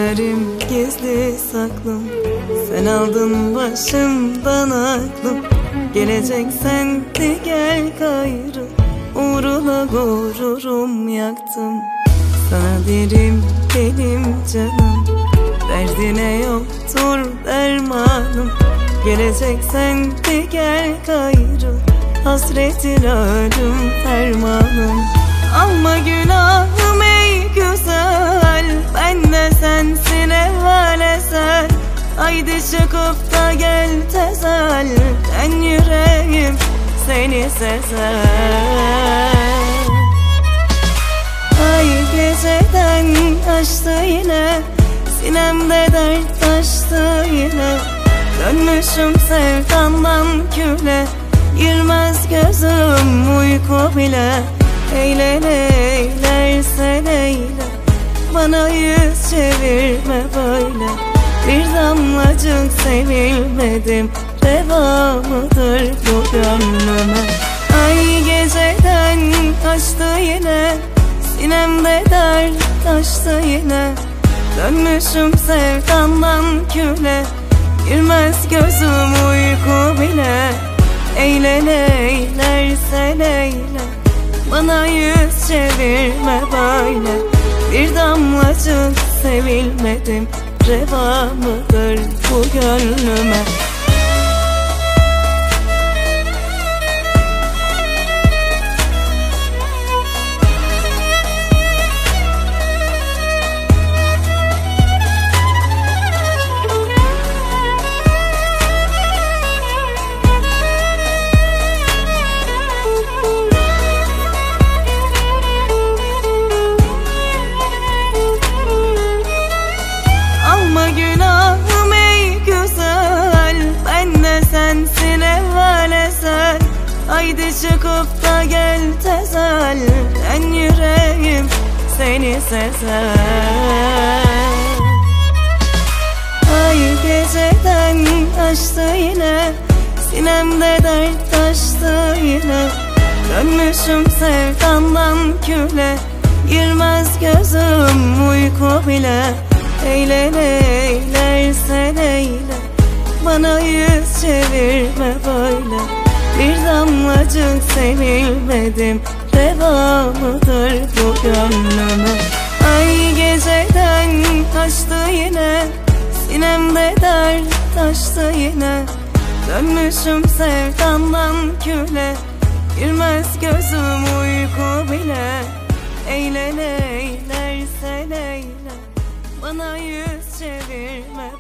yarim gizli saklım, sen aldın başımdan aklım. Geleceksen de gel gayrı, uğruna gururum yaktım. Sana derim benim canım, derdine yoktur dermanım. Geleceksen de gel gayrı, hasretin ölüm fermanım. Alma günahım ey güzel, ben de sensin evvel ezel. Haydi çıkıp da gel tezel, ben yüreğim seni sezer. Ay geceden açtı yine, sinemde dert taştı yine. Dönmüşüm sevdandan küle, girmez gözüm uyku bile. Eyle eylersen eyle, bana yüz çevirme böyle. Bir damlacık sevilmedim, reva mıdır bu gönlüme? Ay geceden açtı yine, sinemde dert taştı yine. Dönmüşüm sevdandan küle, girmez gözüm uyku bile. Eyle eylersen eyle, bana yüz çevirme böyle. Bir damlacık sevilmedim, reva mıdır bu gönlüme? Günahım ey güzel, ben de sensin evvel ezel. Haydi çıkıp da gel tezel, ben yüreğim seni sezer. Ay geceden açtı yine, sinemde dert taştı yine. Dönmüşüm sevdandan küle, girmez gözüm uyku bile. Eyle eylersen eyle, bana yüz çevirme böyle. Bir damlacık sevilmedim, reva mıdır bu gönlüme? Ay geceden açtı yine, sinemde dert taştı yine. Dönmüşüm sevdandan küle, girmez gözüm uyku bile. Eyle eylersen eyle, bana yüz çevirme